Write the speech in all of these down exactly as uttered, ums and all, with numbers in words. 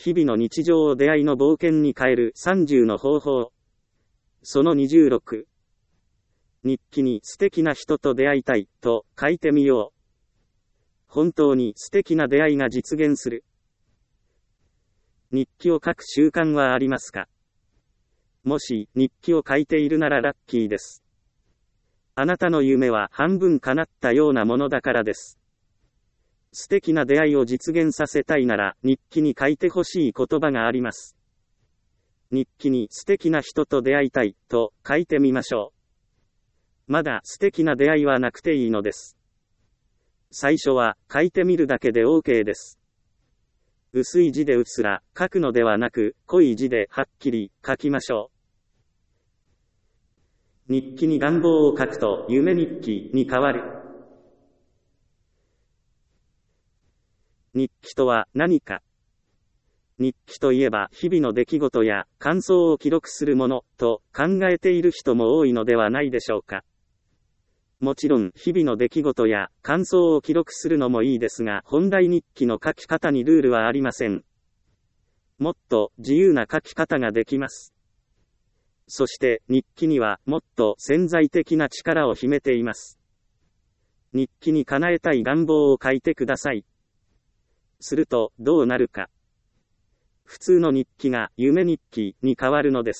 日々の日常を出会いの冒険に変えるさんじゅうの方法。そのにじゅうろく。日記に素敵な人と出会いたいと書いてみよう。本当に素敵な出会いが実現する。日記を書く習慣はありますか？もし日記を書いているならラッキーです。あなたの夢は半分叶ったようなものだからです。素敵な出会いを実現させたいなら日記に書いてほしい言葉があります。日記に素敵な人と出会いたいと書いてみましょう。まだ素敵な出会いはなくていいのです。最初は書いてみるだけで OK です。薄い字でうっすら書くのではなく、濃い字ではっきり書きましょう。日記に願望を書くと夢日記に変わる。日記とは何か。日記といえば日々の出来事や感想を記録するものと考えている人も多いのではないでしょうか。もちろん日々の出来事や感想を記録するのもいいですが、本来日記の書き方にルールはありません。もっと自由な書き方ができます。そして日記にはもっと潜在的な力を秘めています。日記に叶えたい願望を書いてください。するとどうなるか。普通の日記が夢日記に変わるのです。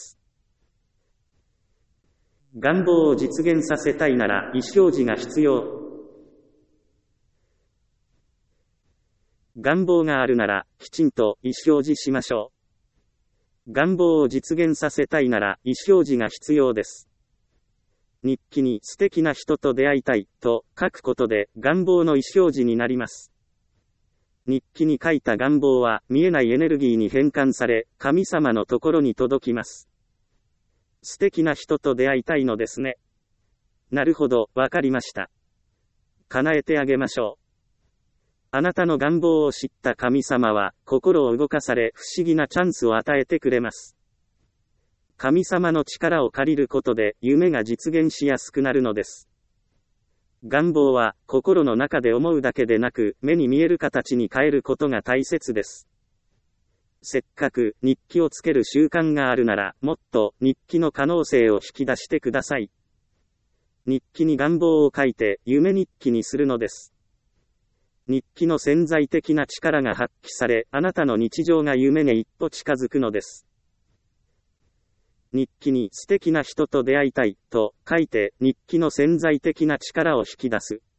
願望を実現させたいなら意思表示が必要。願望があるならきちんと意思表示しましょう。願望を実現させたいなら意思表示が必要です。日記に素敵な人と出会いたいと書くことで願望の意思表示になります。日記に書いた願望は見えないエネルギーに変換され、神様のところに届きます。素敵な人と出会いたいのですね。なるほど、わかりました。叶えてあげましょう。あなたの願望を知った神様は、心を動かされ、不思議なチャンスを与えてくれます。神様の力を借りることで、夢が実現しやすくなるのです。願望は、心の中で思うだけでなく、目に見える形に変えることが大切です。せっかく日記をつける習慣があるなら、もっと日記の可能性を引き出してください。日記に願望を書いて夢日記にするのです。日記の潜在的な力が発揮され、あなたの日常が夢に一歩近づくのです。日記に素敵な人と出会いたいと書いて日記の潜在的な力を引き出す。